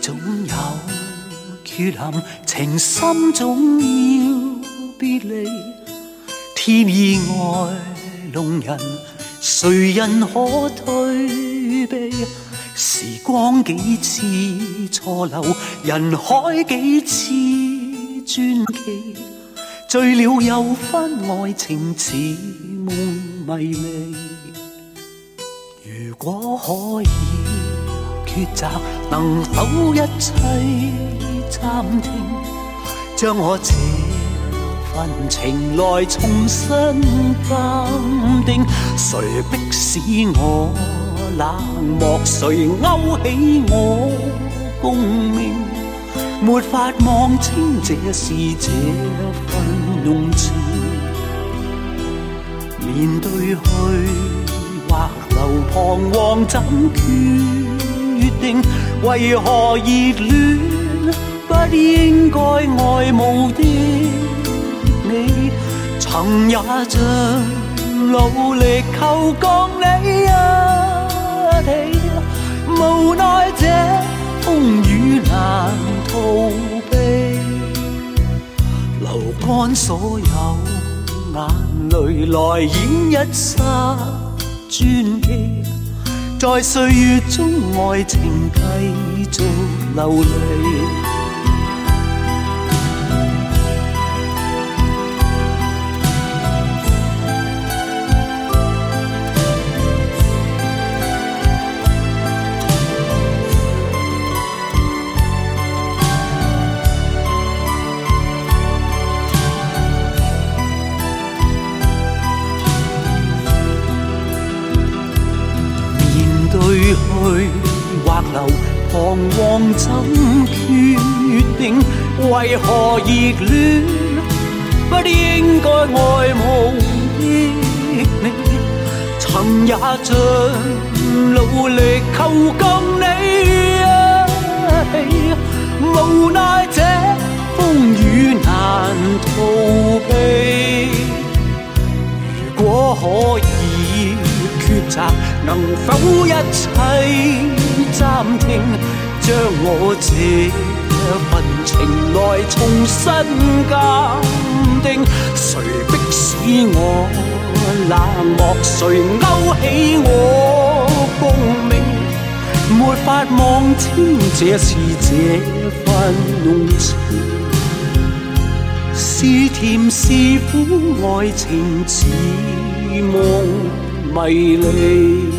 總有缺陷，情深總要別離。天意外弄人，誰人可退避？時光幾次錯漏，人海幾次傳奇，醉了又分愛情似夢迷離。如果可以抉擇，能否一切暫停，將我這份情來重新鑑定？誰迫使我冷漠，誰勾起我共鳴？沒法望清這是這份濃情，面對去或留彷徨怎決定？為何熱戀不應該愛慕的你，曾也像努力求降你一起，無奈這風雨難逃避，流乾所有眼淚來演一剎傳奇，在歲月中愛情繼續流離。去或留，彷徨怎決定？為何熱戀不應該愛慕的你，曾也盡努力求降你一起，無奈這風雨難逃避。如果可以抉擇，能否一切暫停，將我這份情來重新鑑定？誰迫使我冷漠，誰勾起我共鳴？沒法望清這是這份濃情，是甜是苦，愛情似夢迷離。